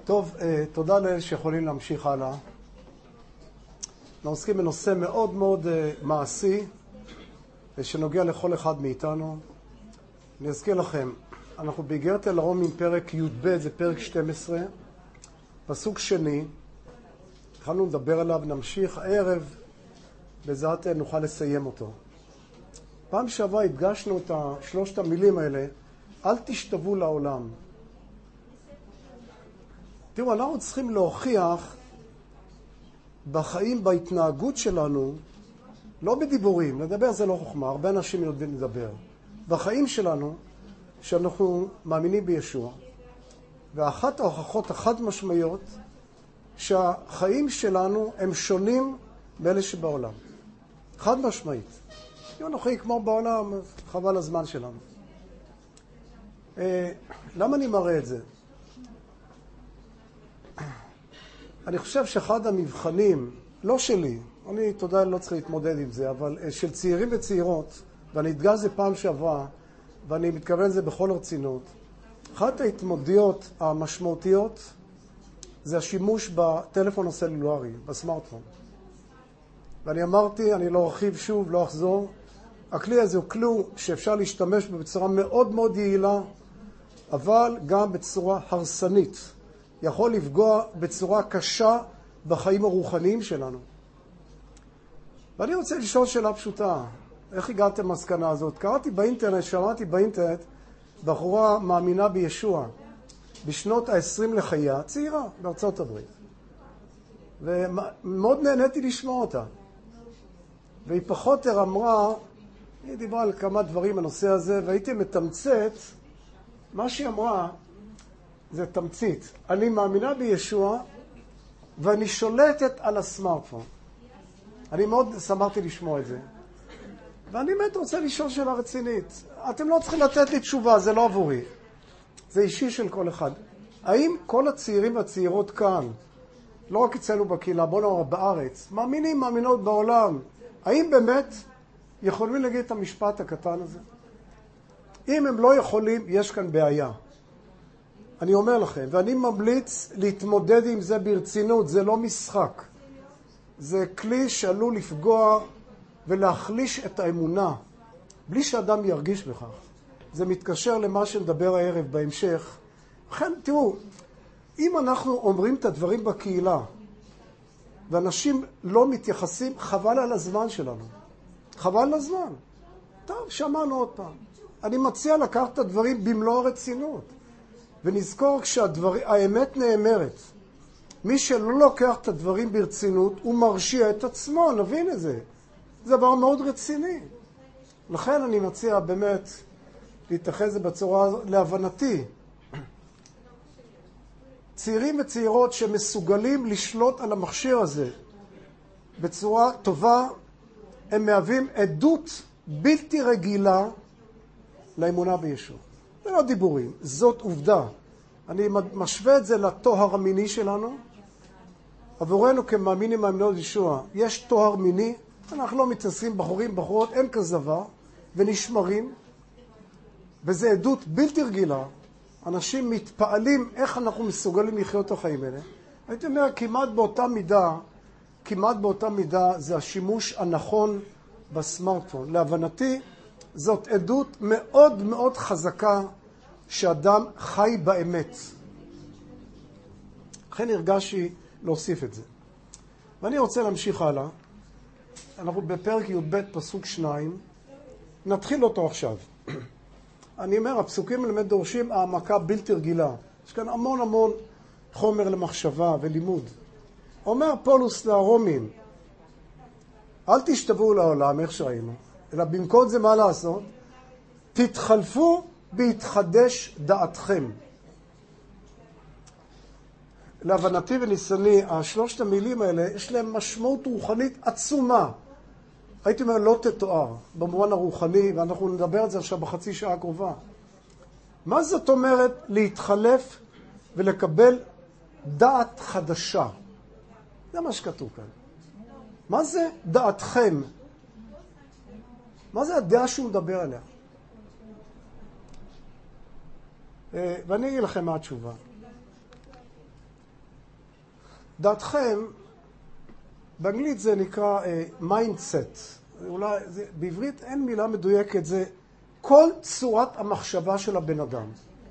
טוב, תודה לאלה שיכולים להמשיך הלאה. אנחנו עוסקים בנושא מאוד מאוד מעשי, שנוגע לכל אחד מאיתנו. אני אזכיר לכם, אנחנו באיגרת אל הרומים פרק י"ב, זה פרק 12, פסוק שני. התחלנו לדבר עליו, נמשיך הערב, בעזרת נוכל לסיים אותו. פעם שעברה הדגשנו את שלושת המילים האלה, אל תשתוו לעולם. תראו, אנחנו צריכים להוכיח בחיים, בהתנהגות שלנו, לא בדיבורים, לדבר זה לא חוכמה, הרבה אנשים יודעים לדבר. בחיים שלנו, שאנחנו מאמינים בישוע, ואחת ההוכחות החד משמעיות, שהחיים שלנו הם שונים מאלה שבעולם. חד משמעית. אם אנחנו חיים כמו בעולם, חבל הזמן שלנו. למה אני מראה את זה? אני חושב שאחד המבחנים, לא שלי, אני תודה לא צריך להתמודד עם זה, אבל של צעירים וצעירות, ואני אתגע זה פעם שעברה, ואני מתכוון לזה בכל הרצינות, אחת ההתמודדויות המשמעותיות זה השימוש בטלפון הסלולרי, בסמארטפון. ואני אמרתי, אני לא ארחיב שוב, לא אחזור, הכלי הזה הוא כלי שאפשר להשתמש בו בצורה מאוד מאוד יעילה, אבל גם בצורה הרסנית. יכול לפגוע בצורה קשה בחיים הרוחניים שלנו. ואני רוצה לשאול שאלה פשוטה. איך הגעתם למסקנה הזאת? קראתי באינטרנט, שמעתי באינטרנט, בחורה מאמינה בישוע, בשנות ה-20 לחייה, צעירה בארצות הברית. ומאוד נהניתי לשמוע אותה. והיא פחות אמרה, היא דיברה על כמה דברים בנושא הזה, והייתי מתמצת, מה שהיא אמרה, זה תמצית. אני מאמינה בישוע, ואני שולטת על הסמארטפון. אני מאוד שמחתי לשמוע את זה. ואני באמת רוצה לשאול שאלה רצינית. אתם לא צריכים לתת לי תשובה, זה לא עבורי. זה אישי של כל אחד. האם כל הצעירים והצעירות כאן, לא רק אצלנו בקהילה, בוא נאמר בארץ, מאמינות בעולם, האם באמת יכולים להגיד את המשפט הקטן הזה? אם הם לא יכולים, יש כאן בעיה. אני אומר לכם, ואני ממליץ להתמודד עם זה ברצינות, זה לא משחק. זה כלי שעלול לפגוע ולהחליש את האמונה, בלי שאדם ירגיש בכך. זה מתקשר למה שנדבר הערב בהמשך. לכן, תראו, אם אנחנו אומרים את הדברים בקהילה, ואנשים לא מתייחסים, חבל על הזמן שלנו. חבל על הזמן. טוב, שמענו עוד פעם. אני מציע לקחת את הדברים במלוא הרצינות. ונזכור כשהאמת נאמרת. מי שלא לוקח את הדברים ברצינות, הוא מרשיע את עצמו, נבין את זה. זה דבר מאוד רציני. לכן אני מציע באמת להתייחס זה בצורה הזאת, להבנתי. צעירים וצעירות שמסוגלים לשלוט על המכשיר הזה בצורה טובה, הם מהווים עדות בלתי רגילה לאמונה בישוע. זה לא דיבורים, זאת עובדה. אני משווה את זה לתואר המיני שלנו. עבורנו כמאמינים מאמינות בישוע, יש תואר מיני, אנחנו לא מתעסקים בחורים, בחורות, אין כזה דבר, ונשמרים, וזה עדות בלתי רגילה. אנשים מתפעלים איך אנחנו מסוגלים לחיות את החיים האלה. הייתי אומר, כמעט באותה מידה זה השימוש הנכון בסמארטפון. להבנתי, זאת עדות מאוד מאוד חזקה שאדם חי באמת. לכן הרגשתי להוסיף את זה. ואני רוצה להמשיך הלאה. אנחנו בפרק י"ב פסוק 2. נתחיל אותו עכשיו. אני אומר, הפסוקים האלה דורשים העמקה בלתי רגילה. יש כאן המון המון חומר למחשבה ולימוד. אומר פולוס לרומים, אל תשתוו לעולם, איך שראינו, אלא במקום זה מה לעשות? תתחלפו בהתחדש דעתכם. להבנתי וניסני, השלושת המילים האלה, יש להם משמעות רוחנית עצומה. הייתי אומר, לא תתואר, במובן הרוחני, ואנחנו נדבר על זה עכשיו בחצי שעה הקרובה. מה זאת אומרת להתחלף ולקבל דעת חדשה? זה מה שכתוב כאן. מה זה דעתכם? מה זה הדעה שהוא מדבר עליה? ואני אגיד לכם מה התשובה. דעתכם, באנגלית זה נקרא mindset. אולי, בעברית אין מילה מדויקת, זה כל צורת המחשבה של הבן אדם.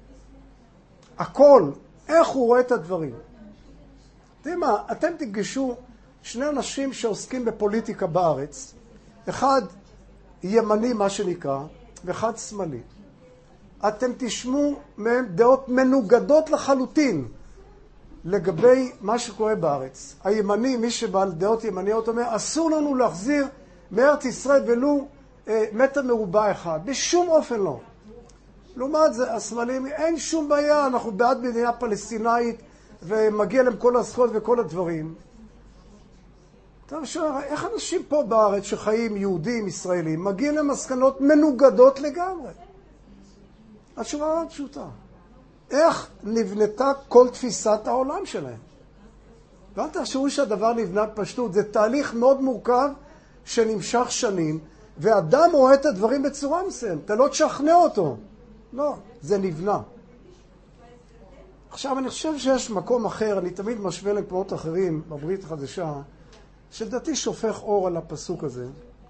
הכל, איך הוא רואה את הדברים. יודעים מה, אתם תפגשו שני אנשים שעוסקים בפוליטיקה בארץ, אחד ימני מה שנקרא, ואחד שמאלי. אתם תשמעו מהם דעות מנוגדות לחלוטין לגבי מה שקורה בארץ. הימני, מי שבעל דעות ימניות אומר, אסור לנו להחזיר מארץ ישראל ולו מטר מרובע אחד. בשום אופן לא. לעומת זה, השמאלים, אין שום בעיה, אנחנו בעד מדינה פלסטינאית, ומגיע להם כל הזכויות וכל הדברים. אתה שואל, איך אנשים פה בארץ שחיים יהודים, ישראלים, מגיעים למסקנות מנוגדות לגמרי? התשובה מאוד פשוטה. איך נבנתה כל תפיסת העולם שלהם? ואל תחשבו שהדבר נבנה פשטות, זה תהליך מאוד מורכב שנמשך שנים, ואדם רואה את הדברים בצורה מסוימת, אתה לא תשכנע אותו. לא, זה נבנה. עכשיו, אני חושב שיש מקום אחר, אני תמיד משווה למקומות אחרים בברית החדשה, שלדעתי שופך אור על הפסוק הזה.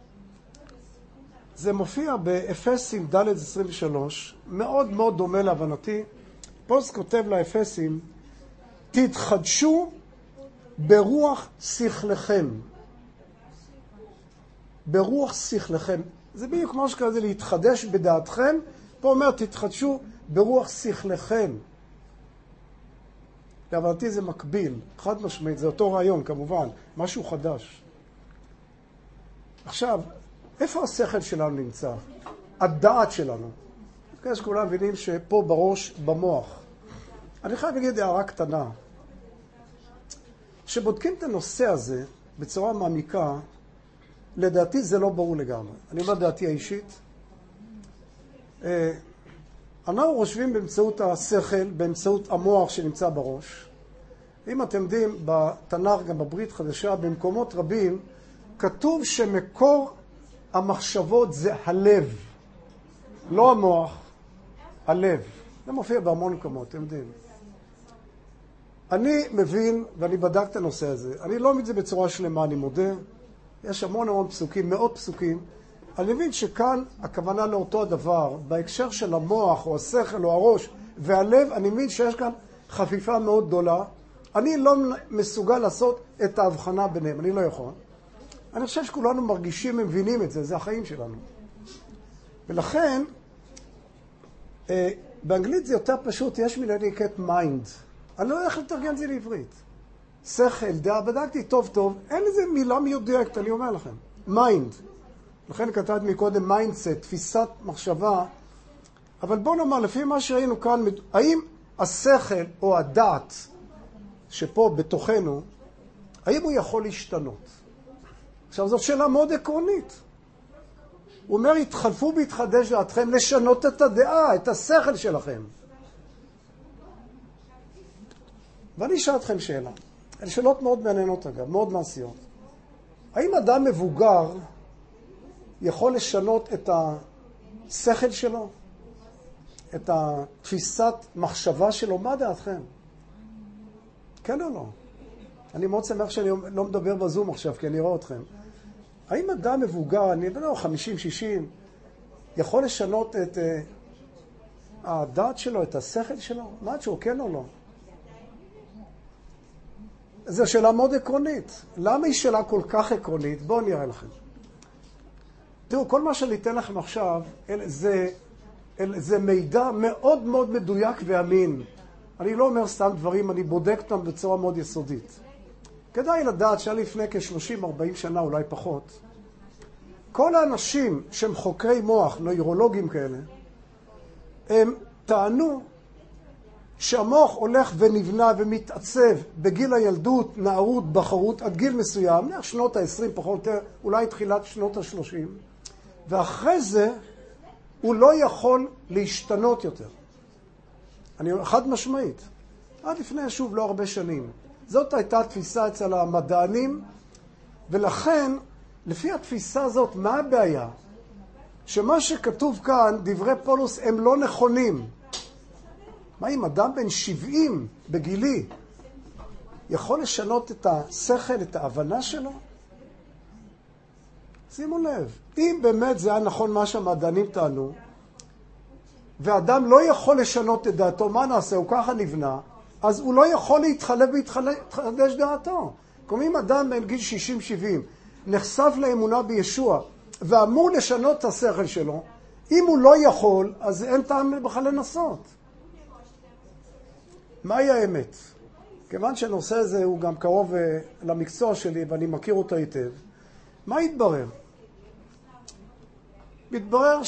זה מופיע באפסים ד' 23, מאוד מאוד דומה להבנתי. פולס כותב לאפסים, תתחדשו ברוח שכלכם. ברוח שכלכם. זה בדיוק כמו שכזה להתחדש בדעתכם. פה אומר, תתחדשו ברוח שכלכם. להבנתי זה מקביל, חד משמעית, זה אותו רעיון כמובן, משהו חדש. עכשיו, איפה השכל שלנו נמצא? הדעת שלנו. כדי שכולם מבינים שפה בראש, במוח. אני חייב להגיד הערה קטנה. שבודקים את הנושא הזה בצורה מעמיקה, לדעתי זה לא ברור לגמרי. אני אומר דעתי האישית. אנחנו חושבים באמצעות השכל, באמצעות המוח שנמצא בראש. אם אתם יודעים, בתנ"ך, גם בברית חדשה, במקומות רבים, כתוב שמקור המחשבות זה הלב. לא המוח, הלב. זה מופיע בהמון מקומות, אתם יודעים. אני מבין, ואני בדק את הנושא הזה, אני לא מבין את זה בצורה שלמה, אני מודה. יש המון פסוקים, מאות פסוקים. אני מבין שכאן הכוונה לאותו הדבר, בהקשר של המוח או השכל או הראש והלב, אני מבין שיש כאן חפיפה מאוד גדולה. אני לא מסוגל לעשות את ההבחנה ביניהם, אני לא יכול. אני חושב שכולנו מרגישים, מבינים את זה, זה החיים שלנו. ולכן, באנגלית זה יותר פשוט, יש מילה נקראת mind. אני לא יודע איך לתרגם את זה לעברית. שכל, דעה, בדקתי טוב, אין איזה מילה מיודקת, אני אומר לכם. mind. לכן כתבת מקודם mindset, תפיסת מחשבה. אבל בוא נאמר, לפי מה שראינו כאן, האם השכל או הדעת שפה בתוכנו, האם הוא יכול להשתנות? עכשיו, זאת שאלה מאוד עקרונית. הוא אומר, התחלפו בהתחדש דעתכם לשנות את הדעה, את השכל שלכם. ואני אשאל אתכם שאלה. אלה שאלות מאוד מעניינות אגב, מאוד מעשיות. האם אדם מבוגר יכול לשנות את השכל שלו? את התפיסת מחשבה שלו? מה דעתכם? כן או לא? אני מאוד שמח שאני לא מדבר בזום עכשיו, כי אני רואה אתכם. האם אדם מבוגר, אני לא 50, 60, יכול לשנות את הדעת שלו, את השכל שלו? מה התשובה, כן או לא? זו שאלה מאוד עקרונית. למה היא שאלה כל כך עקרונית? בואו נראה לכם. תראו, כל מה שאני אתן לכם עכשיו, זה מידע מאוד מאוד מדויק ואמין. אני לא אומר סתם דברים, אני בודק אותם בצורה מאוד יסודית. כדאי לדעת שהיה לפני כ-30-40 שנה, אולי פחות, כל האנשים שהם חוקרי מוח, נוירולוגים כאלה, הם טענו שהמוח הולך ונבנה ומתעצב בגיל הילדות, נערות, בחרות, עד גיל מסוים, שנות ה-20 פחות או יותר, אולי תחילת שנות ה-30, ואחרי זה הוא לא יכול להשתנות יותר. אני חד משמעית. עד לפני, שוב, לא הרבה שנים. זאת הייתה תפיסה אצל המדענים, ולכן, לפי התפיסה הזאת, מה הבעיה? שמה שכתוב כאן, דברי פולוס, הם לא נכונים. מה אם אדם בן 70 בגילי יכול לשנות את השכל, את ההבנה שלו? שימו לב, אם באמת זה היה נכון מה שהמדענים טענו, ואדם לא יכול לשנות את דעתו, מה נעשה? הוא ככה נבנה, אז הוא לא יכול להתחלף ולהתחדש דעתו. כלומר, אם אדם בין גיל 60-70 נחשף לאמונה בישוע, ואמור לשנות את השכל שלו, אם הוא לא יכול, אז אין טעם בכלל לנסות. מהי האמת? כיוון שהנושא הזה הוא גם קרוב למקצוע שלי, ואני מכיר אותו היטב, מה יתברר? מתברר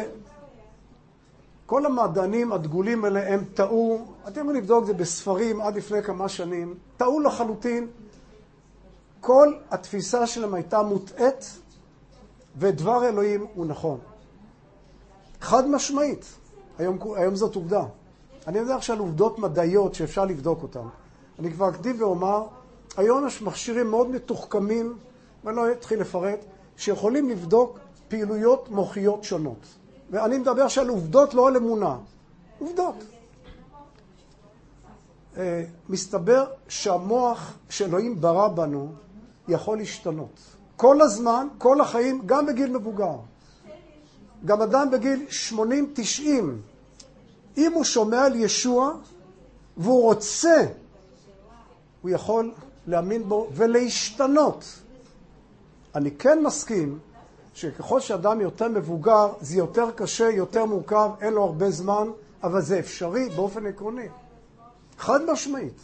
שכל המדענים הדגולים האלה הם טעו, אתם יכולים לבדוק את זה בספרים עד לפני כמה שנים, טעו לחלוטין, כל התפיסה שלהם הייתה מוטעת, ודבר אלוהים הוא נכון. חד משמעית, היום זאת עובדה. אני יודע עכשיו על עובדות מדעיות שאפשר לבדוק אותן. אני כבר אקדים ואומר, היום יש מכשירים מאוד מתוחכמים, ואני לא אתחיל לפרט, שיכולים לבדוק פעילויות מוחיות שונות. ואני מדבר עכשיו על עובדות, לא על אמונה. עובדות. מסתבר שהמוח שאלוהים ברא בנו יכול להשתנות. כל הזמן, כל החיים, גם בגיל מבוגר. גם אדם בגיל 80-90, אם הוא שומע על ישוע והוא רוצה, הוא יכול להאמין בו ולהשתנות. אני כן מסכים שככל שאדם יותר מבוגר, זה יותר קשה, יותר מורכב, אין לו הרבה זמן, אבל זה אפשרי באופן עקרוני. חד משמעית.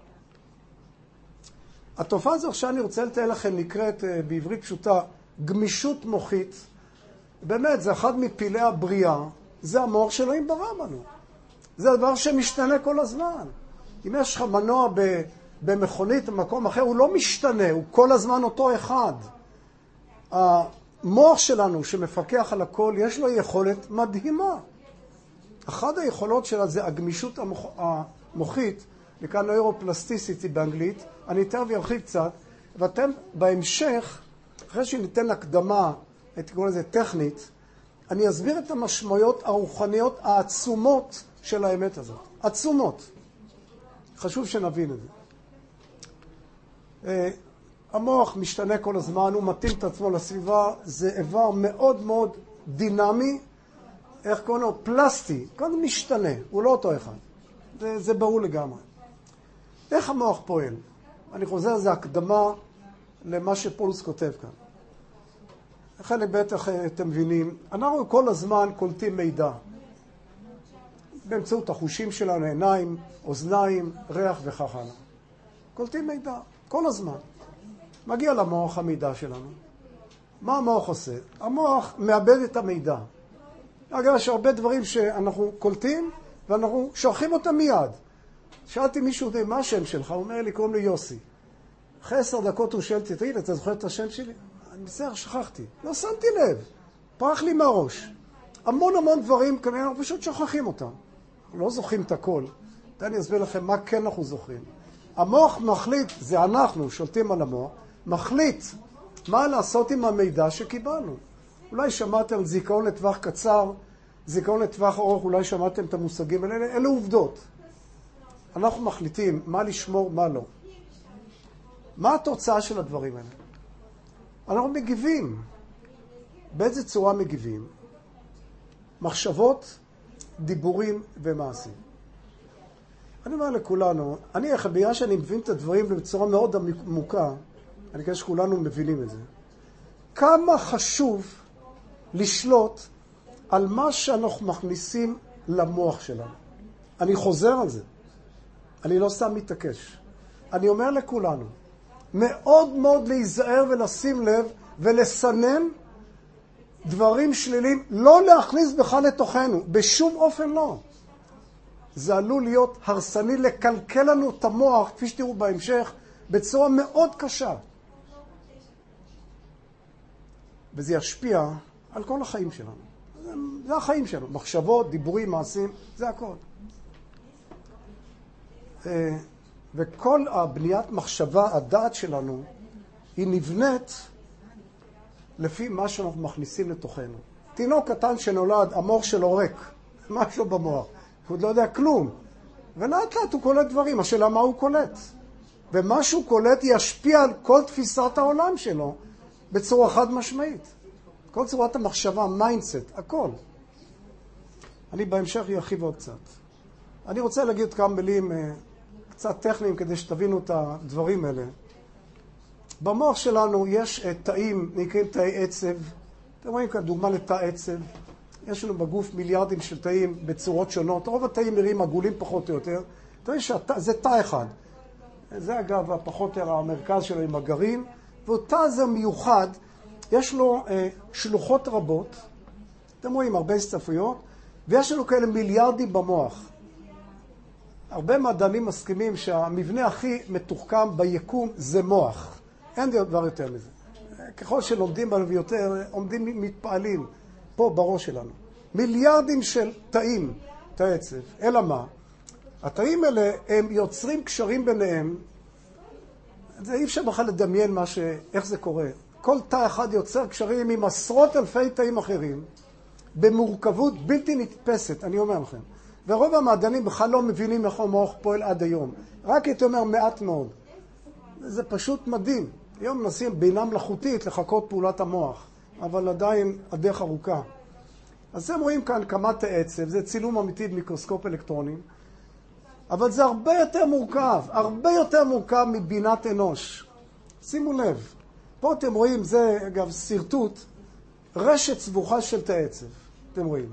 התופעה הזו שאני רוצה לתאר לכם נקראת בעברית פשוטה גמישות מוחית. באמת, זה אחד מפלאי הבריאה, זה המוח שאלוהים ברא בנו. זה הדבר שמשתנה כל הזמן. אם יש לך מנוע במכונית במקום אחר, הוא לא משתנה, הוא כל הזמן אותו אחד. המוח שלנו שמפקח על הכל, יש לו יכולת מדהימה. אחת היכולות שלה זה הגמישות המוחית, נקרא נוירופלסטיסיטי באנגלית, אני אתן וירחיב קצת, ואתם בהמשך, אחרי שניתן הקדמה, הייתי קורא לזה טכנית, אני אסביר את המשמעויות הרוחניות העצומות של האמת הזאת. עצומות. חשוב שנבין את זה. המוח משתנה כל הזמן, הוא מתאים את עצמו לסביבה, זה איבר מאוד מאוד דינמי, איך קוראים לו? פלסטי, קודם משתנה, הוא לא אותו אחד. זה ברור לגמרי. איך המוח פועל? אני חוזר, זה הקדמה למה שפולס כותב כאן. חלק בטח אתם מבינים, אנחנו כל הזמן קולטים מידע. באמצעות החושים שלנו, עיניים, אוזניים, ריח וכך הלאה. קולטים מידע, כל הזמן. מגיע למוח המידע שלנו. מה המוח עושה? המוח מאבד את המידע. אגב, יש הרבה דברים שאנחנו קולטים, ואנחנו שוכחים אותם מיד. שאלתי מישהו, מה השם שלך? הוא אומר לי, קוראים לי יוסי. אחרי 10 דקות הוא שואל, תגיד, אתה זוכר את השם שלי? אני בסדר, שכחתי. לא שמתי לב. פרח לי מהראש. המון דברים, כנראה אנחנו פשוט שוכחים אותם. אנחנו לא זוכרים את הכל. אני אסביר לכם מה כן אנחנו זוכרים. המוח מחליט, זה אנחנו, שולטים על המוח, מחליט מה לעשות עם המידע שקיבלנו. אולי שמעתם זיכרון לטווח קצר, זיכרון לטווח ארוך, אולי שמעתם את המושגים האלה, אלה עובדות. אנחנו מחליטים מה לשמור, מה לא. מה התוצאה של הדברים האלה? אנחנו מגיבים. באיזה צורה מגיבים? מחשבות, דיבורים ומעשים. אני אומר לכולנו, בגלל שאני מבין את הדברים בצורה מאוד עמוקה, אני חושב שכולנו מבינים את זה. כמה חשוב לשלוט על מה שאנחנו מכניסים למוח שלנו. אני חוזר על זה. אני לא סתם מתעקש. אני אומר לכולנו, מאוד להיזהר ולשים לב ולסנן דברים שליליים, לא להכניס בכלל לתוכנו, בשום אופן לא. זה עלול להיות הרסני לקלקל לנו את המוח, כפי שתראו בהמשך, בצורה מאוד קשה. וזה ישפיע על כל החיים שלנו. זה החיים שלנו, מחשבות, דיבורים, מעשים, זה הכל. וכל הבניית מחשבה, הדעת שלנו, היא נבנית לפי מה שאנחנו מכניסים לתוכנו. תינוק קטן שנולד, המוח שלו ריק, משהו במוח, הוא עוד לא יודע כלום. ולאט לאט הוא קולט דברים, השאלה מה הוא קולט. ומה שהוא קולט ישפיע על כל תפיסת העולם שלו בצורה חד משמעית. כל צורת המחשבה, מיינדסט, הכל. אני בהמשך ארחיב עוד קצת. אני רוצה להגיד כמה מילים קצת טכניים כדי שתבינו את הדברים האלה. במוח שלנו יש תאים, נקראים תאי עצב. אתם רואים כאן דוגמה לתא עצב. יש לנו בגוף מיליארדים של תאים בצורות שונות. רוב התאים נראים עגולים פחות או יותר. תראי שזה תא אחד. זה אגב הפחות או יותר המרכז שלו עם הגרעין. והתא הזה מיוחד, יש לו שלוחות רבות. אתם רואים הרבה הסתעפויות. ויש לנו כאלה מיליארדים במוח. הרבה מדענים מסכימים שהמבנה הכי מתוחכם ביקום זה מוח. אין דבר יותר מזה. ככל שלומדים עליו יותר, עומדים מתפעלים פה בראש שלנו. מיליארדים של תאים, תאי עצב. אלא מה? התאים האלה הם יוצרים קשרים ביניהם. זה אי אפשר בכלל לדמיין איך זה קורה. כל תא אחד יוצר קשרים עם עשרות אלפי תאים אחרים, במורכבות בלתי נתפסת, אני אומר לכם. ורוב המדענים בכלל לא מבינים איך המוח פועל עד היום. רק הייתי אומר מעט מאוד. זה פשוט מדהים. היום מנסים בינה מלאכותית לחקות פעולת המוח, אבל עדיין הדרך ארוכה. אז אתם רואים כאן כמה תאי עצב, זה צילום אמיתי במיקרוסקופ אלקטרונים, אבל זה הרבה יותר מורכב מבינת אנוש. שימו לב, פה אתם רואים, זה אגב סרטוט, רשת סבוכה של תאי עצב, אתם רואים.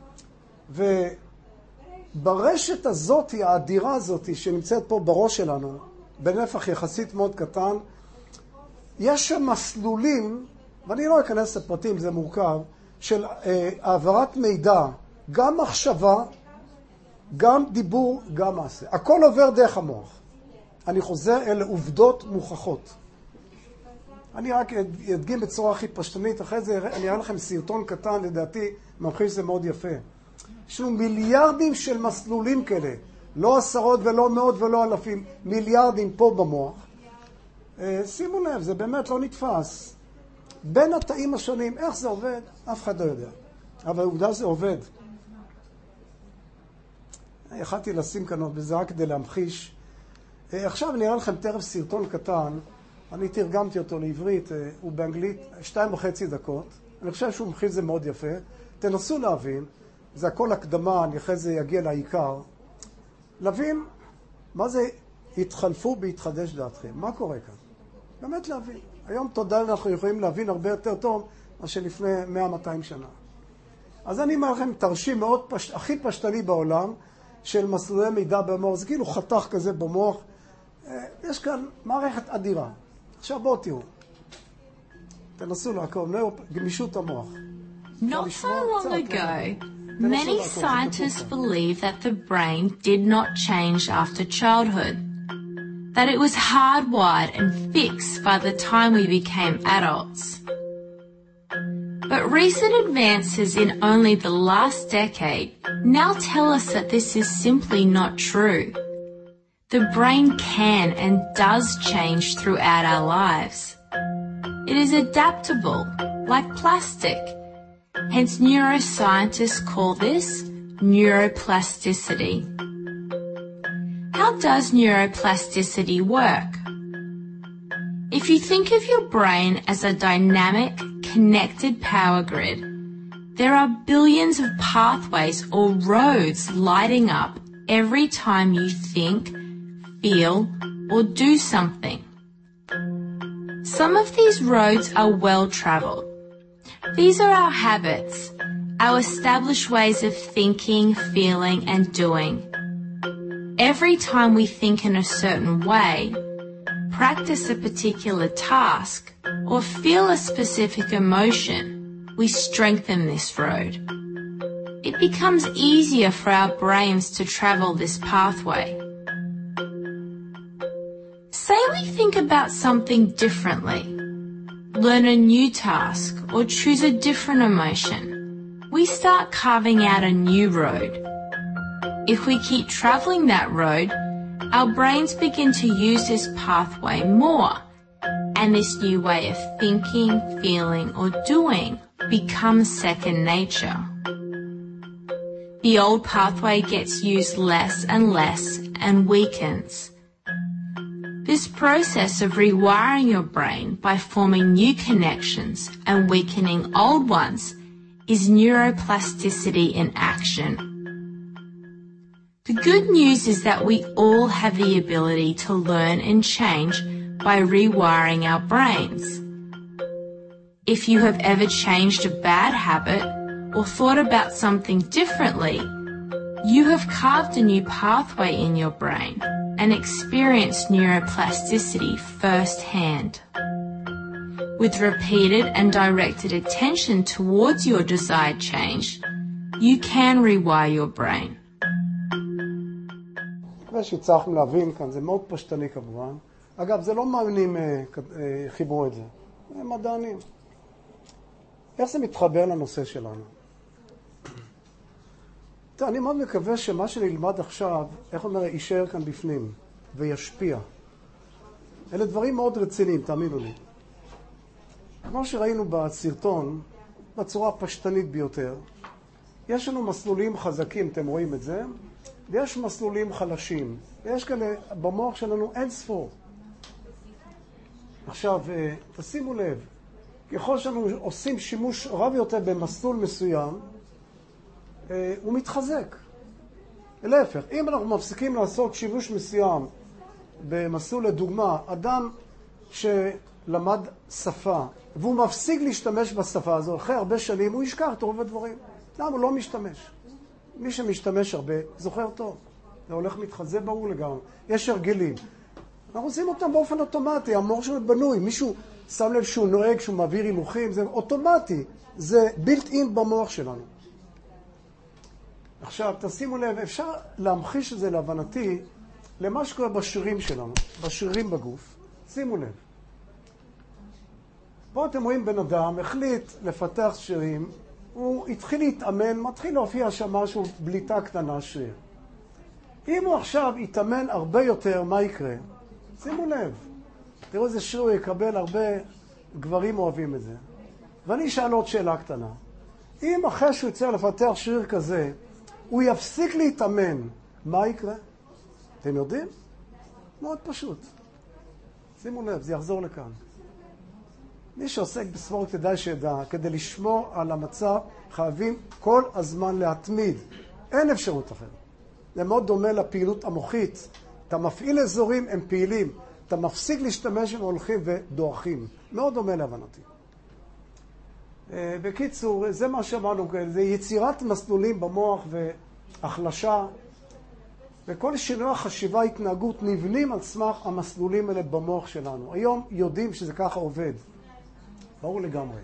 וברשת הזאת, האדירה הזאת, שנמצאת פה בראש שלנו, בנפח יחסית מאוד קטן, יש שם מסלולים, ואני לא אכנס לפרטים, זה מורכב, של העברת מידע, גם מחשבה, גם דיבור, גם מעשה. הכל עובר דרך המוח. אני חוזר אלה עובדות מוכחות. אני רק אדגים בצורה הכי פשטנית, אחרי זה אני אראה לכם סרטון קטן, לדעתי, ממחיש שזה מאוד יפה. יש לנו מיליארדים של מסלולים כאלה, לא עשרות ולא מאות ולא אלפים, מיליארדים פה במוח. שימו לב, זה באמת לא נתפס. בין התאים השונים, איך זה עובד? אף אחד לא יודע. אבל העובדה זה עובד. יכלתי לשים כאן עוד בזה רק כדי להמחיש. עכשיו אני אראה לכם תכף סרטון קטן, אני תרגמתי אותו לעברית, הוא באנגלית 2.5 דקות. אני חושב שהוא ממחיש זה מאוד יפה. תנסו להבין, זה הכל הקדמה, אני אחרי זה יגיע לעיקר. להבין מה זה התחלפו בהתחדש דעתכם, מה קורה כאן? באמת להבין. היום תודה אנחנו יכולים להבין הרבה יותר טוב מאשר לפני 100-200 שנה. אז אני אומר לכם תרשים מאוד הכי פשטני בעולם של מסלולי מידע במוח, זה כאילו חתך כזה במוח. יש כאן מערכת אדירה. עכשיו בואו תראו. תנסו לעקוב, גמישות המוח. Not so long ago, many scientists believed that the brain did not change after childhood, that it was hardwired and fixed by the time we became adults. But recent advances in only the last decade now tell us that this is simply not true. The brain can and does change throughout our lives. It is adaptable, like plastic. Hence, neuroscientists call this neuroplasticity. How does neuroplasticity work? If you think of your brain as a dynamic, connected power grid, there are billions of pathways or roads lighting up every time you think, feel, or do something. Some of these roads are well-traveled. These are our habits, our established ways of thinking, feeling, and doing. Every time we think in a certain way, practice a particular task, or feel a specific emotion, we strengthen this road. It becomes easier for our brains to travel this pathway. Say we think about something differently, learn a new task, or choose a different emotion. We start carving out a new road. If we keep traveling that road, our brains begin to use this pathway more, and this new way of thinking, feeling, or doing becomes second nature. The old pathway gets used less and less and weakens. This process of rewiring your brain by forming new connections and weakening old ones is neuroplasticity in action. The good news is that we all have the ability to learn and change by rewiring our brains. If you have ever changed a bad habit or thought about something differently, you have carved a new pathway in your brain and experienced neuroplasticity firsthand. With repeated and directed attention towards your desired change, you can rewire your brain. מקווה שהצלחנו להבין כאן, זה מאוד פשטני כמובן. אגב, זה לא מאמנים חיברו את זה, זה מדענים. איך זה מתחבר לנושא שלנו? אני מאוד מקווה שמה שנלמד עכשיו, איך אומר, יישאר כאן בפנים וישפיע. אלה דברים מאוד רציניים, תאמינו לי. כמו שראינו בסרטון, בצורה פשטנית ביותר, יש לנו מסלולים חזקים, אתם רואים את זה, ויש מסלולים חלשים. ויש כאלה במוח שלנו אין ספור. עכשיו, תשימו לב, ככל שאנו עושים שימוש רב יותר במסלול מסוים, הוא מתחזק. להפך, אם אנחנו מפסיקים לעשות שימוש מסוים במסלול, לדוגמה, אדם שלמד שפה, והוא מפסיק להשתמש בשפה הזו, אחרי הרבה שנים הוא ישכח את רוב הדברים. למה? הוא לא משתמש. מי שמשתמש הרבה, זוכר טוב. זה הולך מתחזה ברור לגמרי. יש הרגלים. אנחנו עושים אותם באופן אוטומטי, המוח שלנו בנוי. מישהו שם לב שהוא נוהג, שהוא מעביר הילוכים, זה אוטומטי. זה built in במוח שלנו. עכשיו, תשימו לב, אפשר להמחיש את זה להבנתי למה שקורה בשרירים שלנו, בשרירים בגוף. שימו לב. פה אתם רואים בן אדם, החליט לפתח שרירים, הוא התחיל להתאמן, מתחיל להופיע שם משהו, בליטה קטנה שריר. אם הוא עכשיו יתאמן הרבה יותר, מה יקרה? שימו לב. תראו איזה שריר הוא יקבל, הרבה גברים אוהבים את זה. ואני אשאל עוד שאלה קטנה. אם אחרי שהוא יצא לפתח שריר כזה, הוא יפסיק להתאמן, מה יקרה? אתם יודעים? מאוד פשוט. שימו לב, זה יחזור לכאן. מי שעוסק בספורט כדאי שידע, כדי לשמור על המצב, חייבים כל הזמן להתמיד. אין אפשרות אחרת. זה מאוד דומה לפעילות המוחית. אתה מפעיל אזורים, הם פעילים. אתה מפסיק להשתמש, הם הולכים ודורכים. מאוד דומה להבנתי. בקיצור, זה מה שאמרנו, זה יצירת מסלולים במוח והחלשה, וכל שינוי החשיבה, התנהגות, נבנים על סמך המסלולים האלה במוח שלנו. היום יודעים שזה ככה עובד. ברור לגמרי.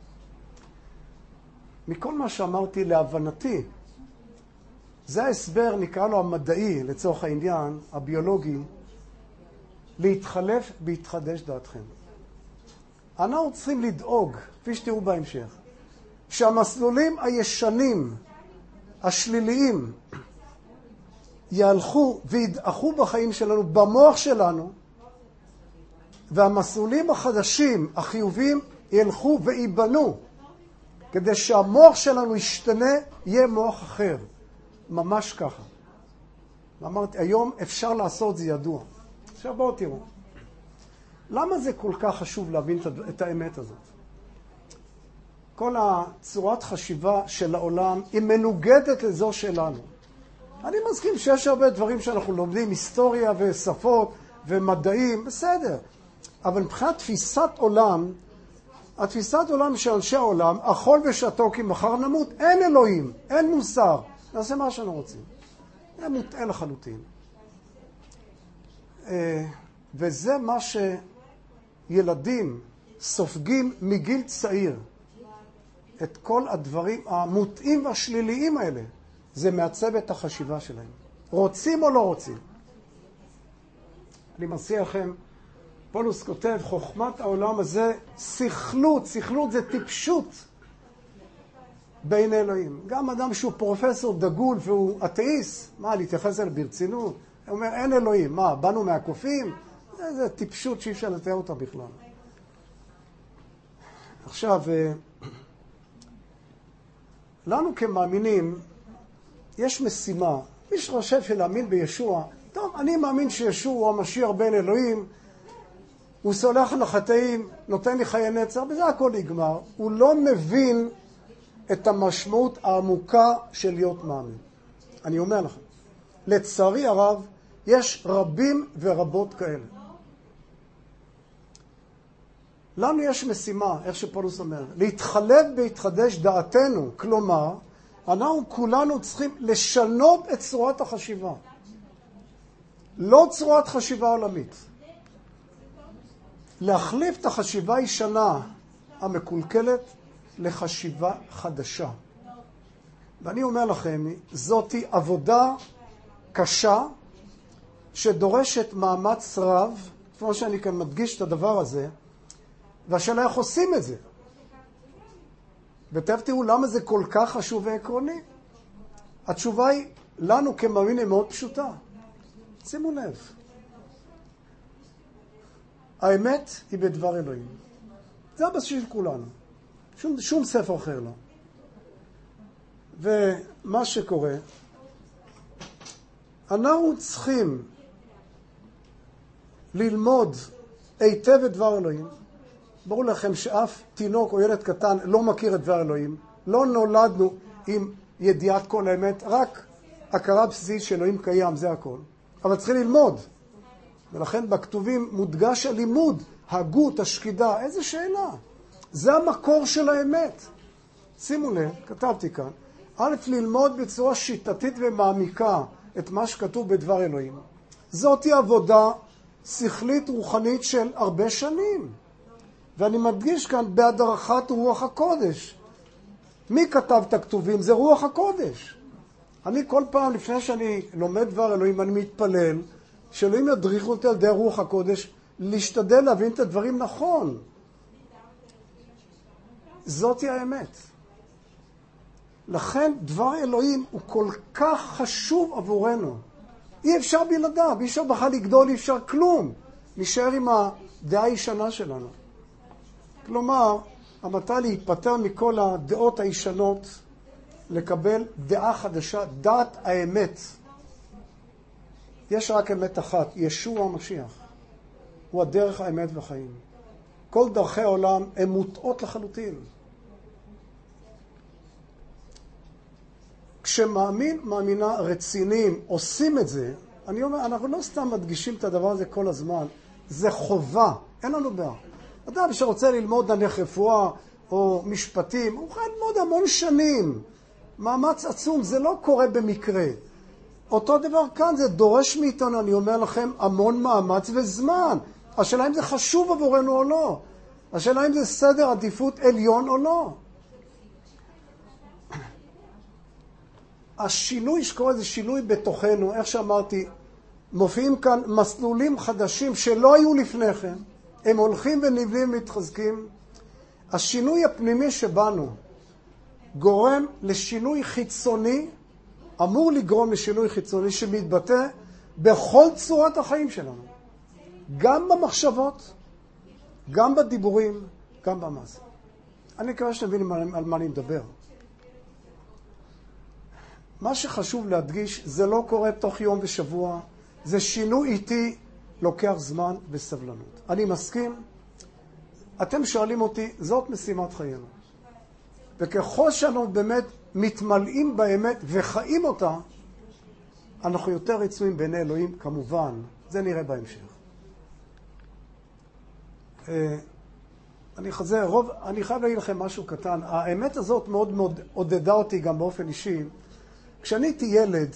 מכל מה שאמרתי להבנתי, זה ההסבר, נקרא לו המדעי, לצורך העניין, הביולוגי, להתחלף בהתחדש דעתכם. אנחנו צריכים לדאוג, כפי שתראו בהמשך, שהמסלולים הישנים, השליליים, יהלכו וידעכו בחיים שלנו, במוח שלנו, והמסלולים החדשים, החיוביים, ילכו ויבנו, כדי שהמוח שלנו ישתנה, יהיה מוח אחר. ממש ככה. אמרתי, היום אפשר לעשות, זה ידוע. עכשיו בואו תראו. למה זה כל כך חשוב להבין את האמת הזאת? כל הצורת חשיבה של העולם היא מנוגדת לזו שלנו. אני מסכים שיש הרבה דברים שאנחנו לומדים, היסטוריה ושפות ומדעים, בסדר. אבל מבחינת תפיסת עולם, התפיסת עולם של אנשי העולם, אכול ושתו כי מחר נמות, אין אלוהים, אין מוסר. נעשה מה שאנו רוצים. זה מוטעה לחלוטין. וזה מה שילדים סופגים מגיל צעיר. את כל הדברים המוטעים והשליליים האלה. זה מעצב את החשיבה שלהם. רוצים או לא רוצים? אני מציע לכם, פולוס כותב, חוכמת העולם הזה, סכלות, סכלות זה טיפשות בין אלוהים. גם אדם שהוא פרופסור דגול והוא אתאיסט, מה, להתייחס אליו ברצינות? הוא אומר, אין אלוהים, מה, באנו מהקופים? זה טיפשות שאי אפשר לתאר אותה בכלל. עכשיו, לנו כמאמינים, יש משימה. מי שחושב שלהאמין בישוע, טוב, אני מאמין שישוע הוא המשיח בן אלוהים, הוא סולח על החטאים, נותן לי חיי נצח, וזה הכל נגמר. הוא לא מבין את המשמעות העמוקה של להיות מאמין. אני אומר לכם, לצערי הרב, יש רבים ורבות כאלה. לנו יש משימה, איך שפולוס אומר, להתחלב בהתחדש דעתנו, כלומר, אנחנו כולנו צריכים לשנות את צורת החשיבה. לא צורת חשיבה עולמית. להחליף את החשיבה הישנה המקולקלת לחשיבה חדשה. ואני אומר לכם, זאת עבודה קשה שדורשת מאמץ רב, כמו שאני כאן מדגיש את הדבר הזה, והשאלה איך עושים את זה. ותכף תראו למה זה כל כך חשוב ועקרוני. התשובה היא, לנו כמאמינים מאוד פשוטה. שימו לב. האמת היא בדבר אלוהים. זה הבסיס של כולנו. שום ספר אחר לא. ומה שקורה, אנחנו צריכים ללמוד היטב את דבר אלוהים. ברור לכם שאף תינוק או ילד קטן לא מכיר את דבר אלוהים. לא נולדנו עם ידיעת כל האמת, רק הכרה בסיסית שאלוהים קיים, זה הכל. אבל צריכים ללמוד. ולכן בכתובים מודגש הלימוד, הגות, השקידה. איזה שאלה? זה המקור של האמת. שימו לב, כתבתי כאן, א', ללמוד בצורה שיטתית ומעמיקה את מה שכתוב בדבר אלוהים. זאת עבודה שכלית רוחנית של הרבה שנים. ואני מדגיש כאן בהדרכת רוח הקודש. מי כתב את הכתובים? זה רוח הקודש. אני כל פעם לפני שאני לומד דבר אלוהים, אני מתפלל שאלוהים ידריך אותי על ידי רוח הקודש להשתדל להבין את הדברים נכון. זאת היא האמת. לכן דבר אלוהים הוא כל כך חשוב עבורנו. אי אפשר בלעדיו, אי אפשר בכלל לגדול, אי אפשר כלום. נשאר עם הדעה הישנה שלנו. כלומר, המטרה להיפטר מכל הדעות הישנות, לקבל דעה חדשה, דעת האמת. יש רק אמת אחת, ישוע המשיח. הוא הדרך האמת והחיים. כל דרכי העולם הן מוטעות לחלוטין. כשמאמינה רציניים עושים את זה, אני אומר, אנחנו לא סתם מדגישים את הדבר הזה כל הזמן, זה חובה, אין לנו בעיה. אדם שרוצה ללמוד נניח רפואה או משפטים, הוא יכול ללמוד המון שנים. מאמץ עצום, זה לא קורה במקרה. אותו דבר כאן, זה דורש מאיתנו, אני אומר לכם, המון מאמץ וזמן. השאלה אם זה חשוב עבורנו או לא. השאלה אם זה סדר עדיפות עליון או לא. השינוי שקורה זה שינוי בתוכנו, איך שאמרתי, מופיעים כאן מסלולים חדשים שלא היו לפני כן. הם הולכים ונבנים ומתחזקים. השינוי הפנימי שבנו גורם לשינוי חיצוני, אמור לגרום לשינוי חיצוני שמתבטא בכל צורת החיים שלנו. גם במחשבות, גם בדיבורים, גם במעשה. אני מקווה שתבינו על מה אני מדבר. מה שחשוב להדגיש, זה לא קורה תוך יום ושבוע, זה שינוי איטי, לוקח זמן וסבלנות. אני מסכים, אתם שואלים אותי, זאת משימת חיינו. וככל שאנחנו באמת מתמלאים באמת וחיים אותה, אנחנו יותר רצויים בעיני אלוהים, כמובן. זה נראה בהמשך. אני חייב להגיד לכם משהו קטן. האמת הזאת מאוד מאוד עודדה אותי גם באופן אישי. כשאני הייתי ילד,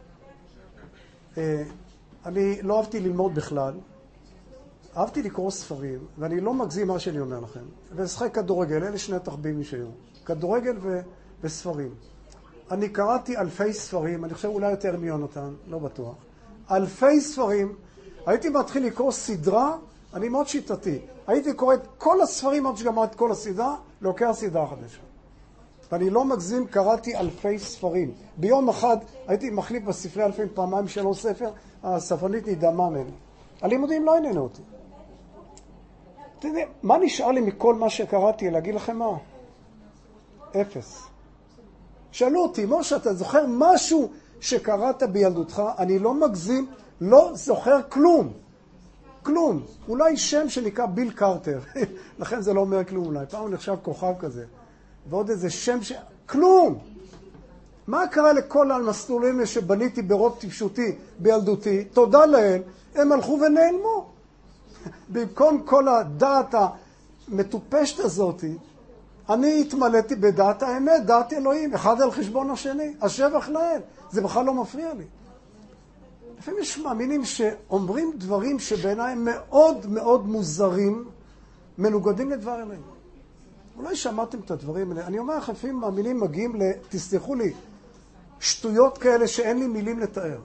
אני לא אהבתי ללמוד בכלל. אהבתי לקרוא ספרים, ואני לא מגזים מה שאני אומר לכם. ולשחק כדורגל, אלה שני תחביבים שהיו. כדורגל וספרים. אני קראתי אלפי ספרים, אני חושב אולי יותר מיונתן, לא בטוח. אלפי ספרים, הייתי מתחיל לקרוא סדרה, אני מאוד שיטתי. הייתי קורא את כל הספרים עד שגמרתי את כל הסדרה, לוקח סדרה חדשה. ואני לא מגזים, קראתי אלפי ספרים. ביום אחד הייתי מחליף בספרי אלפים פעמיים שלוש ספר, הספרנית נדהמה ממני. הלימודים לא עניינו אותי. אתה יודע, מה נשאר לי מכל מה שקראתי? להגיד לכם מה? אפס. שאלו אותי, משה, אתה זוכר משהו שקראת בילדותך? אני לא מגזים, לא זוכר כלום. כלום. אולי שם שנקרא ביל קרטר. לכן זה לא אומר כלום אולי. פעם הוא נחשב כוכב כזה. ועוד איזה שם כלום! מה קרה לכל המסלולים שבניתי ברוב טיפשותי בילדותי? תודה לאל, הם הלכו ונעלמו. במקום כל הדעת המטופשת הזאת, אני התמלאתי בדעת האמת, דעת אלוהים, אחד על חשבון השני, השבח לאל. זה בכלל לא מפריע לי. לפעמים יש מאמינים שאומרים דברים שבעיניי הם מאוד מאוד מוזרים, מנוגדים לדבר אלוהים. אולי שמעתם את הדברים האלה. אני אומר לך, לפעמים מאמינים מגיעים תסלחו לי, שטויות כאלה שאין לי מילים לתאר.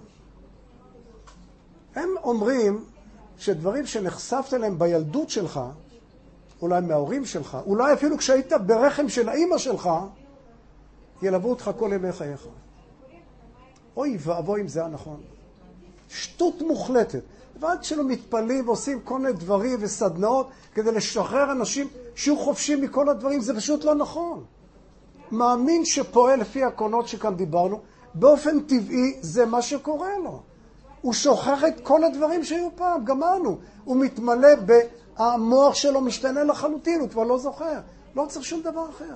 הם אומרים שדברים שנחשפת אליהם בילדות שלך, אולי מההורים שלך, אולי אפילו כשהיית ברחם של האמא שלך, ילוו אותך כל ימי חייך. אוי ואבוי אם זה היה נכון. שטות מוחלטת. ועד שלא מתפלים ועושים כל מיני דברים וסדנאות כדי לשחרר אנשים שיהיו חופשים מכל הדברים, זה פשוט לא נכון. מאמין שפועל לפי הקונות שכאן דיברנו, באופן טבעי זה מה שקורה לו. הוא שוכח את כל הדברים שהיו פעם, גמרנו. הוא מתמלא המוח שלו משתנה לחלוטין, הוא כבר לא זוכר. לא צריך שום דבר אחר.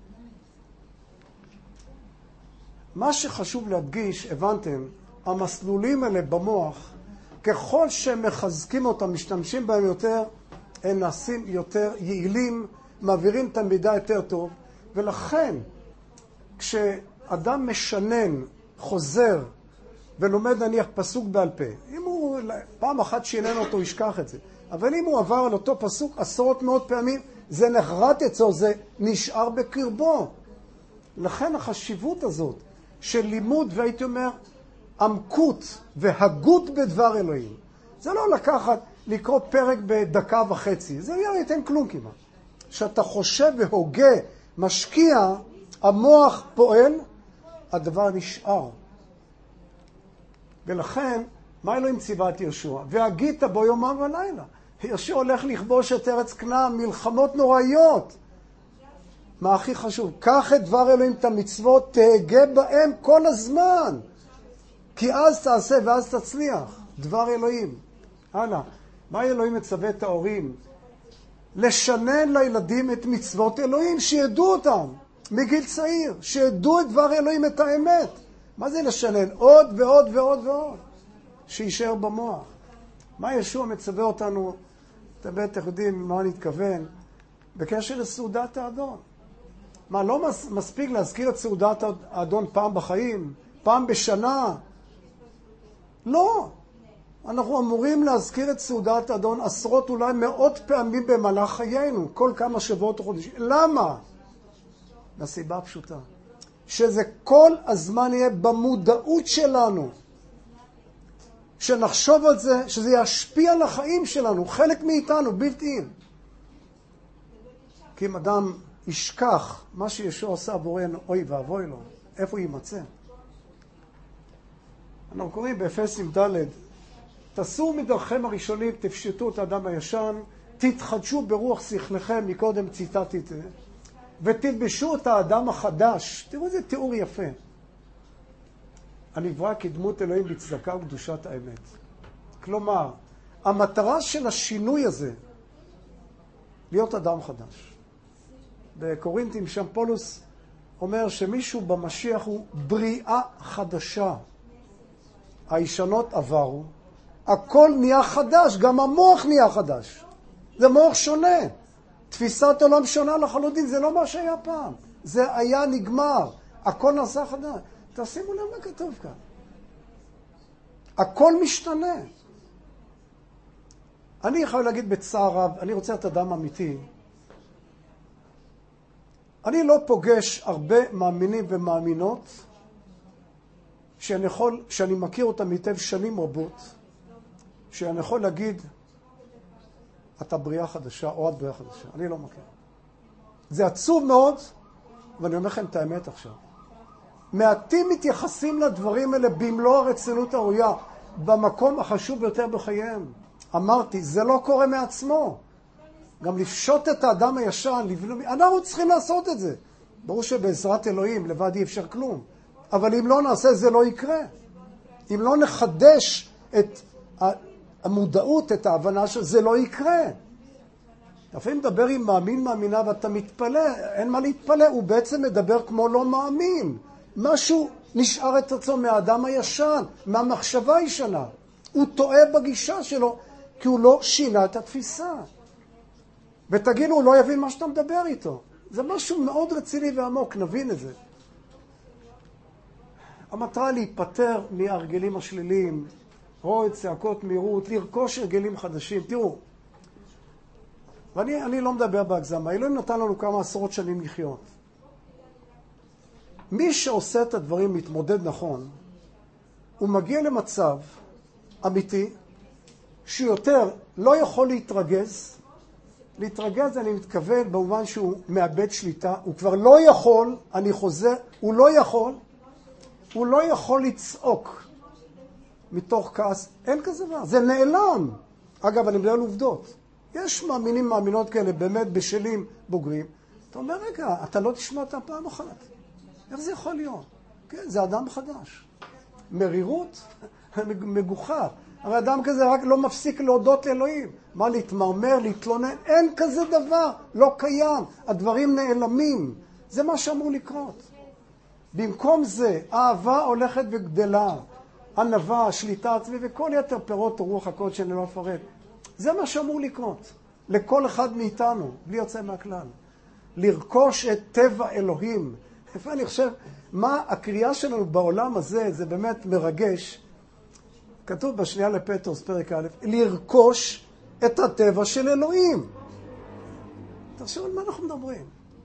מה שחשוב להדגיש, הבנתם, המסלולים האלה במוח, ככל שהם מחזקים אותם, משתמשים בהם יותר, הם נעשים יותר יעילים, מעבירים את המידע יותר טוב, ולכן כשאדם משנן, חוזר, ולומד נניח פסוק בעל פה, אם הוא פעם אחת שינן אותו, ישכח את זה. אבל אם הוא עבר על אותו פסוק עשרות מאות פעמים, זה נחרט אצלו, זה נשאר בקרבו. לכן החשיבות הזאת של לימוד, והייתי אומר, עמקות והגות בדבר אלוהים. זה לא לקחת, לקרוא פרק בדקה וחצי. זה לא ייתן כלום כמעט. שאתה חושב והוגה, משקיע, המוח פועל, הדבר נשאר. ולכן, מה אלוהים ציווה את יהושע? והגית בו יומם ולילה. יהושע הולך לכבוש את ארץ כנען, מלחמות נוראיות. מה הכי חשוב? קח את דבר אלוהים, את המצוות, תהגה בהם כל הזמן. כי אז תעשה ואז תצליח. דבר אלוהים. הלאה. מה אלוהים מצווה את ההורים? לשנן לילדים את מצוות אלוהים, שידעו אותם מגיל צעיר, שידעו את דבר אלוהים, את האמת. מה זה לשנן? עוד ועוד ועוד ועוד. שישאר במוח. מה ישוע מצווה אותנו? אתם בטח יודעים מה אני מתכוון. בקשר לסעודת האדון. מה, לא מספיק להזכיר את סעודת האדון פעם בחיים? פעם בשנה? לא. אנחנו אמורים להזכיר את סעודת האדון עשרות אולי מאות פעמים במהלך חיינו. כל כמה שבועות או חודשים. למה? מהסיבה הפשוטה. שזה כל הזמן יהיה במודעות שלנו. שנחשוב על זה, שזה ישפיע על החיים שלנו, חלק מאיתנו, בלתי אין. כי אם אדם ישכח מה שישוע עושה עבורנו, אוי ואבוי לו, איפה הוא יימצא? אנחנו קוראים באפסים ד' תסור מדרכם הראשונים, תפשטו את האדם הישן, תתחדשו ברוח שכלכם, מקודם ציטטתי את זה, ותלבשו את האדם החדש. תראו איזה תיאור יפה. הנברא כדמות אלוהים בצדקה וקדושת האמת. כלומר, המטרה של השינוי הזה, להיות אדם חדש. בקורינתים שם פולוס אומר שמישהו במשיח הוא בריאה חדשה. הישנות עברו, הכל נהיה חדש, גם המוח נהיה חדש. זה מוח שונה. תפיסת עולם שונה לחלוטין, זה לא מה שהיה פעם. זה היה נגמר. הכל נעשה חדש. תשימו לב מה כתוב כאן. הכל משתנה. אני יכול להגיד בצער רב, אני רוצה את אדם אמיתי. אני לא פוגש הרבה מאמינים ומאמינות שאני מכיר אותם היטב שנים רבות, שאני יכול להגיד, אתה בריאה חדשה או את בריאה חדשה. אני לא מכיר. זה עצוב מאוד, ואני אומר לכם את האמת עכשיו. מעטים מתייחסים לדברים האלה במלוא הרצינות הראויה, במקום החשוב ביותר בחייהם. אמרתי, זה לא קורה מעצמו. גם לפשוט את האדם הישן, אנחנו צריכים לעשות את זה. ברור שבעזרת אלוהים לבד אי אפשר כלום. אבל אם לא נעשה, זה לא יקרה. אם לא נחדש את המודעות, את ההבנה שזה לא יקרה. לפעמים מדבר עם מאמין, מאמינה, ואתה מתפלא, אין מה להתפלא, הוא בעצם מדבר כמו לא מאמין. משהו נשאר את עצמו מהאדם הישן, מהמחשבה הישנה. הוא טועה בגישה שלו, כי הוא לא שינה את התפיסה. ותגידו, הוא לא יבין מה שאתה מדבר איתו. זה משהו מאוד רציני ועמוק, נבין את זה. המטרה להיפטר מהרגלים השליליים, רועד, צעקות, מהירות, לרכוש הרגלים חדשים. תראו, ואני לא מדבר בהגזמה, אלוהים נתן לנו כמה עשרות שנים לחיות. מי שעושה את הדברים מתמודד נכון, הוא מגיע למצב אמיתי, שיותר לא יכול להתרגז. להתרגז אני מתכוון במובן שהוא מאבד שליטה, הוא כבר לא יכול, אני חוזר, הוא לא יכול לצעוק מתוך כעס, אין כזה דבר, זה נעלם. אגב, אני מדבר על עובדות. יש מאמינים, מאמינות כאלה, באמת בשלים בוגרים. אתה אומר, רגע, אתה לא תשמע אותם פעם אחת. איך זה יכול להיות? כן, זה אדם חדש. מרירות, מגוחך. הרי אדם כזה רק לא מפסיק להודות לאלוהים. מה, להתמרמר, להתלונן? אין כזה דבר, לא קיים. הדברים נעלמים. זה מה שאמור לקרות. במקום זה, האהבה הולכת וגדלה. ענווה, שליטה עצמי וכל יתר פירות רוח הקודש שאני לא אפרט. זה מה שאמור לקרות. לכל אחד מאיתנו, בלי יוצא מהכלל. לרכוש את טבע אלוהים. איפה אני חושב, מה הקריאה שלנו בעולם הזה, זה באמת מרגש. כתוב בשנייה לפטרוס, פרק א', לרכוש את הטבע של אלוהים. תחשבו על מה אנחנו מדברים.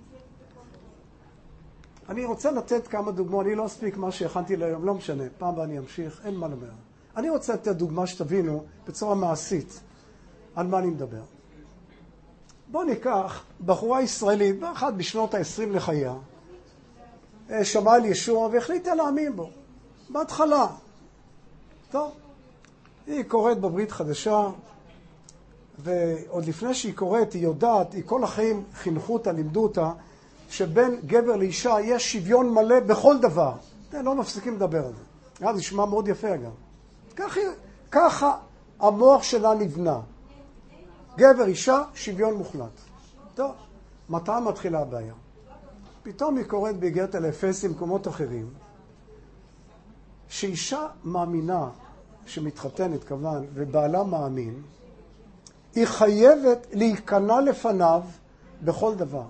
אני רוצה לתת כמה דוגמאות, אני לא אספיק מה שהכנתי להיום, לא משנה, פעם הבאה אני אמשיך, אין מה לומר. אני רוצה לתת דוגמה שתבינו בצורה מעשית על מה אני מדבר. בואו ניקח בחורה ישראלית, באחת בשנות ה-20 לחייה, שמעה על ישוע והחליטה להאמין בו. בהתחלה. טוב. היא קוראת בברית חדשה, ועוד לפני שהיא קוראת, היא יודעת, היא כל החיים חינכו אותה, לימדו אותה, שבין גבר לאישה יש שוויון מלא בכל דבר. לא מפסיקים לדבר על זה. זה נשמע מאוד יפה גם. ככה המוח שלה נבנה. גבר, אישה, שוויון מוחלט. טוב, מתי מתחילה הבעיה? פתאום היא קוראת באיגרת על אפסים במקומות אחרים, שאישה מאמינה שמתחתנת כמובן ובעלה מאמין, היא חייבת להיכנע לפניו בכל דבר.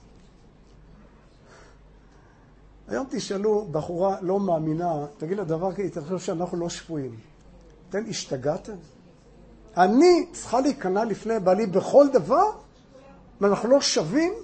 היום תשאלו בחורה לא מאמינה, תגיד לה דבר כזה, אתה חושב שאנחנו לא שפויים. אתם השתגעתם? אני צריכה להיכנע לפני בעלי בכל דבר? ואנחנו לא שווים?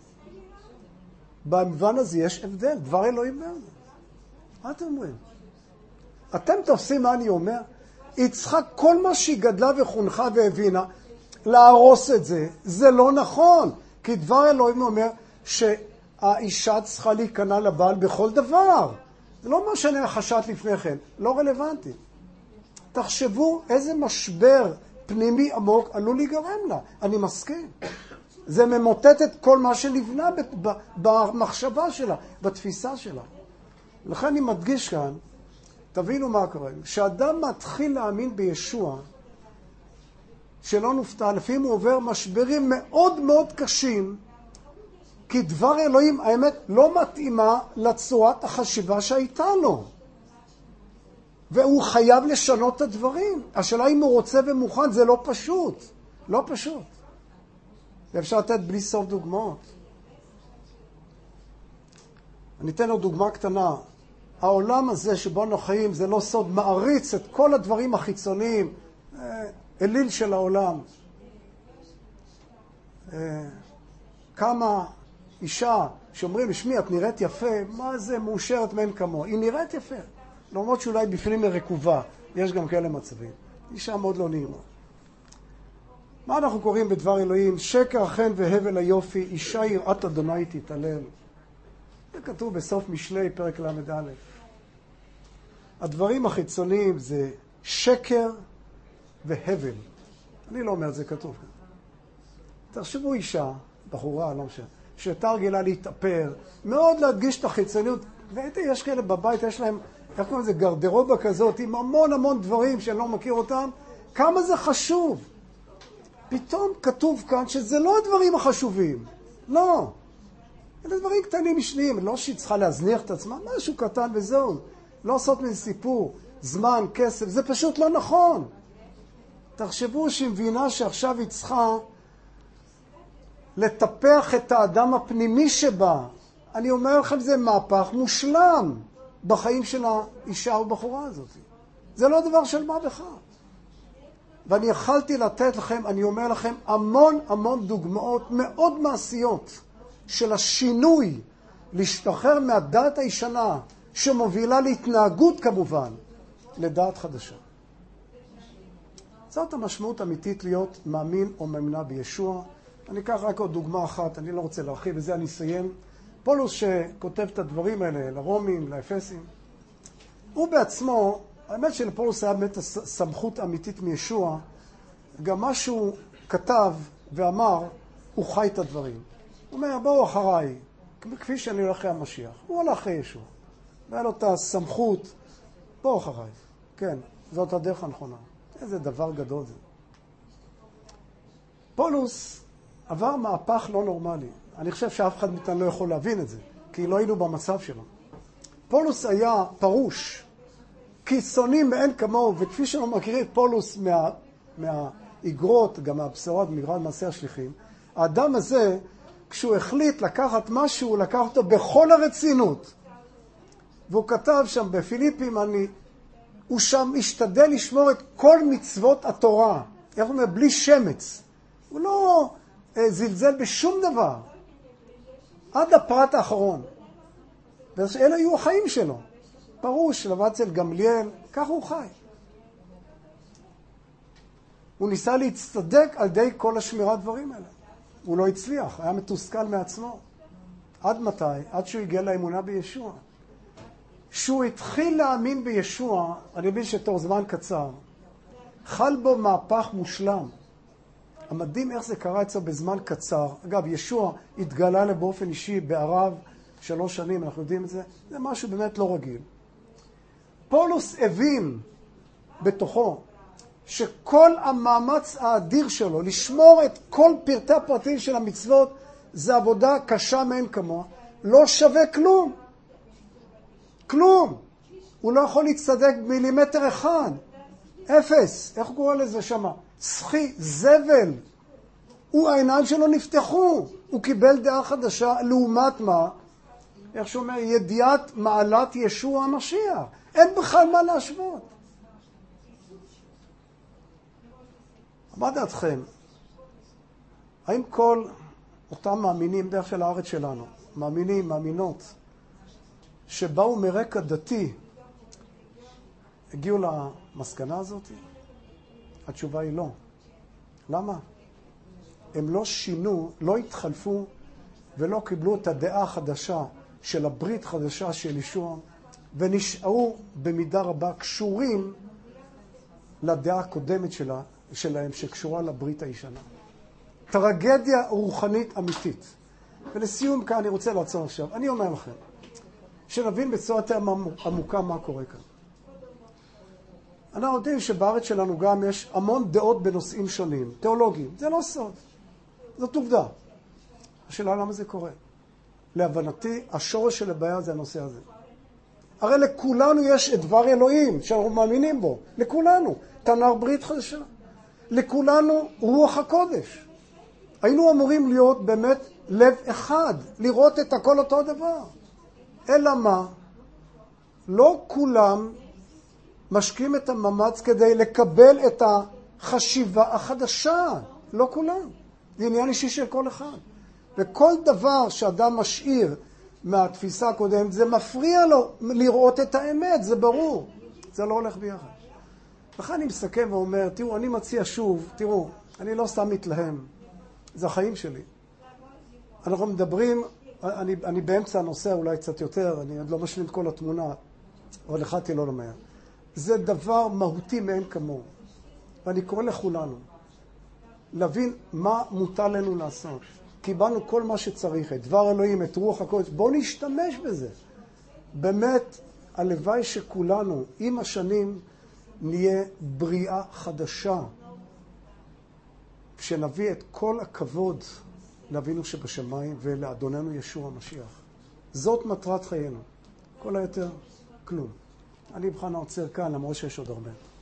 במובן הזה יש הבדל, דבר אלוהים מאוד. מה אתם אומרים? אתם תופסים מה אני אומר? היא צריכה כל מה שהיא גדלה וחונכה והבינה, להרוס את זה. זה לא נכון. כי דבר אלוהים אומר שהאישה צריכה להיכנע לבעל בכל דבר. זה לא מה שאני חשת לפני כן. לא רלוונטי. תחשבו איזה משבר פנימי עמוק עלול להיגרם לה. אני מסכים. זה ממוטט את כל מה שנבנה במחשבה שלה, בתפיסה שלה. לכן אני מדגיש כאן, תבינו מה קורה. כשאדם מתחיל להאמין בישוע, שלא נופתע, לפעמים הוא עובר משברים מאוד מאוד קשים, כי דבר אלוהים, האמת, לא מתאימה לצורת החשיבה שהייתה לו. והוא חייב לשנות את הדברים. השאלה אם הוא רוצה ומוכן, זה לא פשוט. לא פשוט. ואפשר לתת בלי סוף דוגמאות. אני אתן לו דוגמה קטנה. העולם הזה שבו אנחנו חיים, זה לא סוד, מעריץ את כל הדברים החיצוניים, אליל של העולם. כמה אישה שאומרים, שמי, את נראית יפה, מה זה מאושרת מן כמו? היא נראית יפה. למרות שאולי בפנים מרקובה, יש גם כאלה מצבים. אישה מאוד לא נעימה. מה אנחנו קוראים בדבר אלוהים? שקר החן והבל היופי, אישה יראת אדוני תתעלל. זה כתוב בסוף משלי, פרק ל"א. הדברים החיצוניים זה שקר והבל. אני לא אומר, זה כתוב כאן. תחשבו אישה, בחורה, לא משנה, שהייתה רגילה להתאפר, מאוד להדגיש את החיצוניות, יש כאלה בבית, יש להם, איך קוראים לזה, גרדרובה כזאת, עם המון המון דברים שאני לא מכיר אותם. כמה זה חשוב. פתאום כתוב כאן שזה לא הדברים החשובים. לא. אלה דברים קטנים משניים. לא שהיא צריכה להזניח את עצמה, משהו קטן וזהו. לא לעשות מזה סיפור, זמן, כסף, זה פשוט לא נכון. תחשבו שהיא מבינה שעכשיו היא צריכה לטפח את האדם הפנימי שבה. אני אומר לכם, זה מהפך מושלם בחיים של האישה או בחורה הזאת. זה לא דבר של מה בכך. ואני יכלתי לתת לכם, אני אומר לכם, המון המון דוגמאות מאוד מעשיות של השינוי, להשתחרר מהדעת הישנה, שמובילה להתנהגות כמובן, לדעת חדשה. זאת המשמעות האמיתית להיות מאמין או מאמינה בישוע. אני אקח רק עוד דוגמה אחת, אני לא רוצה להרחיב, וזה אני אסיים. פולוס שכותב את הדברים האלה, לרומים, לאפסים, הוא בעצמו, האמת שלפולוס היה באמת סמכות אמיתית מישוע, גם מה שהוא כתב ואמר, הוא חי את הדברים. הוא אומר, בואו אחריי, כפי שאני הולך אחרי המשיח. הוא הולך אחרי ישוע. והיה לו את הסמכות, בואו אחריי. כן, זאת הדרך הנכונה. איזה דבר גדול זה. פולוס עבר מהפך לא נורמלי. אני חושב שאף אחד מאיתנו לא יכול להבין את זה, כי לא היינו במצב שלו. פולוס היה פרוש, קיצוני מאין כמוהו, וכפי שאנחנו מכירים את פולוס מהאגרות, גם מהבשורה, מגרת מעשה השליחים, האדם הזה, כשהוא החליט לקחת משהו, הוא לקח אותו בכל הרצינות. והוא כתב שם בפיליפים, הוא שם השתדל לשמור את כל מצוות התורה. איך הוא אומר? בלי שמץ. הוא לא זלזל בשום דבר. עד הפרט האחרון. ואלה היו החיים שלו. פרוש, למד אצל גמליאל, כך הוא חי. הוא ניסה להצטדק על די כל השמירת דברים האלה. הוא לא הצליח, היה מתוסכל מעצמו. עד מתי? עד שהוא הגיע לאמונה בישוע. שהוא התחיל להאמין בישוע, אני מבין שתוך זמן קצר, חל בו מהפך מושלם. המדהים איך זה קרה אצלו בזמן קצר. אגב, ישוע התגלה לו באופן אישי בערב 3 שנים, אנחנו יודעים את זה. זה משהו באמת לא רגיל. פולוס הבין בתוכו שכל המאמץ האדיר שלו לשמור את כל פרטי הפרטים של המצוות זה עבודה קשה מאין כמוה, לא שווה כלום. כלום. הוא לא יכול להצטדק מילימטר אחד. אפס. איך הוא קורא לזה שמה? שחי, זבל. העיניים שלו נפתחו. הוא קיבל דעה חדשה לעומת מה? איך שהוא אומר? ידיעת מעלת ישוע המשיח. אין בכלל מה להשוות. מה דעתכם? האם כל אותם מאמינים דרך של הארץ שלנו, מאמינים, מאמינות, שבאו מרקע דתי, הגיעו למסקנה הזאת? התשובה היא לא. למה? הם לא שינו, לא התחלפו ולא קיבלו את הדעה החדשה של הברית חדשה של ישוע, ונשארו במידה רבה קשורים לדעה הקודמת שלהם שקשורה לברית הישנה. טרגדיה רוחנית אמיתית. ולסיום כאן אני רוצה לעצור עכשיו. אני אומר לכם, שנבין בצורה יותר עמוקה מה קורה כאן. אנחנו יודעים שבארץ שלנו גם יש המון דעות בנושאים שונים, תיאולוגיים. זה לא סוד. זאת עובדה. השאלה למה זה קורה. להבנתי, השורש של הבעיה זה הנושא הזה. הרי לכולנו יש את דבר אלוהים שאנחנו מאמינים בו. לכולנו. תנ"ך ברית חדשה. לכולנו רוח הקודש. היינו אמורים להיות באמת לב אחד, לראות את הכל אותו דבר. אלא מה? לא כולם משקיעים את המאמץ כדי לקבל את החשיבה החדשה. לא כולם. זה עניין אישי של כל אחד. וכל דבר שאדם משאיר מהתפיסה הקודמת, זה מפריע לו לראות את האמת, זה ברור. זה לא הולך ביחד. לכן אני מסכם ואומר, תראו, אני מציע שוב, תראו, אני לא סתם מתלהם. זה החיים שלי. אנחנו מדברים, אני באמצע הנושא אולי קצת יותר, אני עוד לא משלים את כל התמונה, אבל החלטתי לא למהר. זה דבר מהותי מאין כמוהו. ואני קורא לכולנו להבין מה מותר לנו לעשות. קיבלנו כל מה שצריך, את דבר אלוהים, את רוח הקודש, בואו נשתמש בזה. באמת, הלוואי שכולנו, עם השנים, נהיה בריאה חדשה, שנביא את כל הכבוד לאבינו שבשמיים ולאדוננו ישוע המשיח. זאת מטרת חיינו. כל היתר, כלום. אני בכלל עוצר כאן, למרות שיש עוד הרבה.